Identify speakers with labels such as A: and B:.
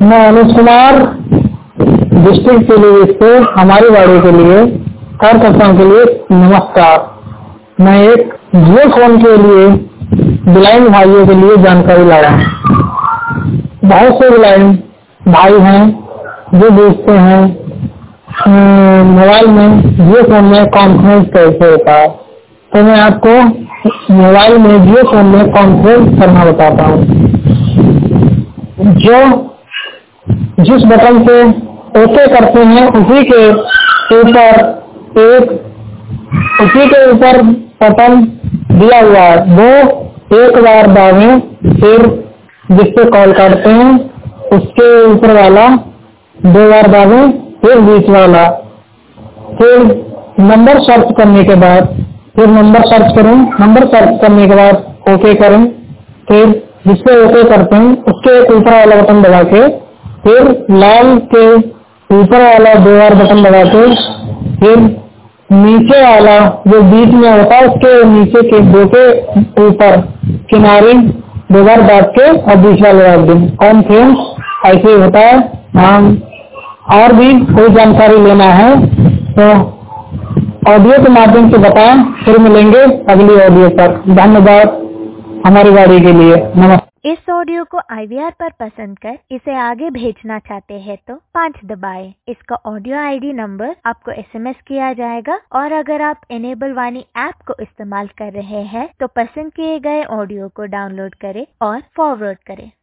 A: मैं Anuj Kumar district television से हमारी वाड़ी के लिए कार्यकर्ताओं के लिए नमस्कार। मैं एक जियो फोन के लिए ब्लाइंड भाइयों के लिए जानकारी लाया हूँ। बहुत से ब्लाइंड भाई हैं जो पूछते हैं मोबाइल में जियो फोन में कॉन्फ्रेंस कैसे होता है, तो मैं आपको मोबाइल में जियो फोन में कॉन्फ्रेंस करना बताता हूँ। जो जिस बटन से ओके करते हैं उसी के ऊपर बटन दिया हुआ है, वो एक बार दाबें, फिर जिससे कॉल करते हैं उसके ऊपर वाला 2 बार दाबें, फिर बीच वाला, फिर नंबर सर्च करने के बाद फिर नंबर सर्च करें, नंबर सर्च करने के बाद ओके करें, फिर जिससे ओके करते हैं उसके ऊपर वाला बटन दबा के, फिर लाल के ऊपर वाला 2 बार बटन दबा के, फिर नीचे वाला जो बीच में होता है उसके नीचे के 2 के ऊपर किनारे 2 बार दाब के और बीच वाला दाब दें। कॉन्फ्रेंस ऐसे होता है। हम और भी कोई जानकारी लेना है तो ऑडियो के माध्यम से बताएं, फिर मिलेंगे अगली ऑडियो पर। धन्यवाद हमारी गाड़ी के लिए। नमस्कार।
B: इस ऑडियो को IVR पर पसंद कर इसे आगे भेजना चाहते हैं तो 5 दबाएं। इसका ऑडियो ID नंबर आपको SMS किया जाएगा और अगर आप इनेबल वाणी ऐप को इस्तेमाल कर रहे हैं तो पसंद किए गए ऑडियो को डाउनलोड करें और फॉरवर्ड करें।